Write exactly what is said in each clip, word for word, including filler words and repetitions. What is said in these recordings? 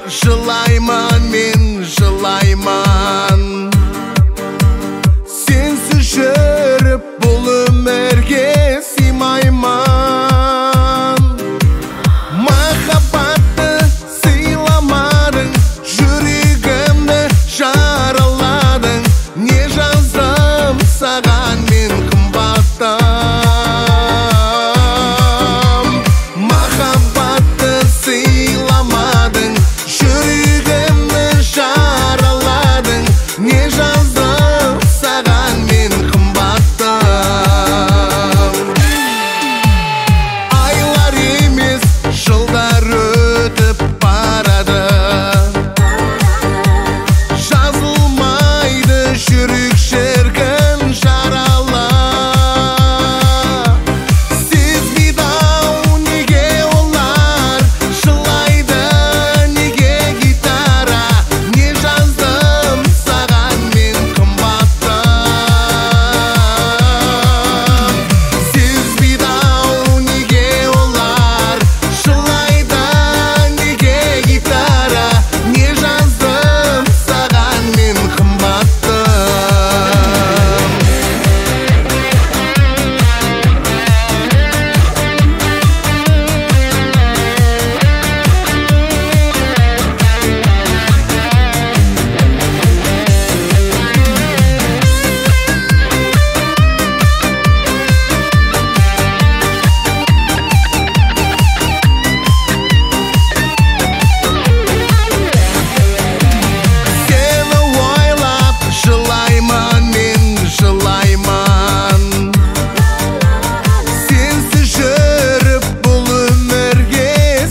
Жылайман мен жылайман, сенсіз жүріп бұл өмірге сыймайман. Махаббатты сыйламадың, жүрегімді жараладың, не жаздым саған мен қымбаттым. Махаббатты сыйламадың, жүрегімді жараладың, не жаздым саған мен қымбаттым. Айлар емес жылдар өтіп барады, жазылмайды жүрек шіркін жаралы. Сезбейді-ау неге олар, жылайды неге гитара, не жаздым саған мен қымбаттым. Сезбейді-ау неге олар, жылайды неге гитара, не жаздым саған мен қымбаттым. Сені ойлап жылайман мен жылайман, сенсіз жүріп бұл өмірге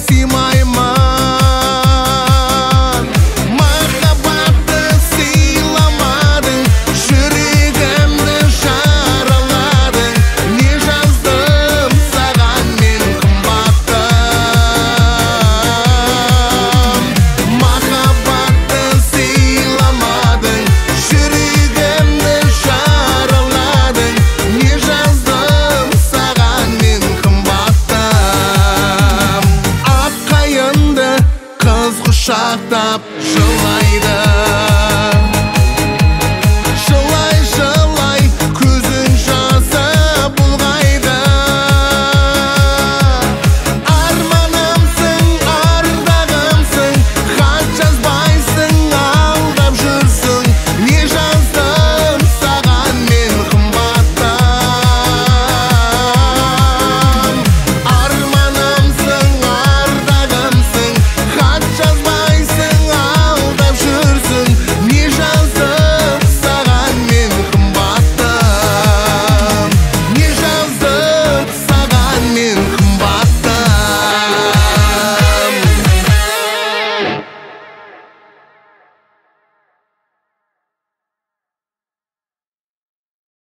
сыймайман. Махаббатты сыйламадың, жүрегімді жараладың, не жаздым саған мен қымбаттым. Махаббатты сыйламадың, жүрегімді жараладың, не жаздым саған мен қымбаттым. Ақ қайыңды қыз құшақтап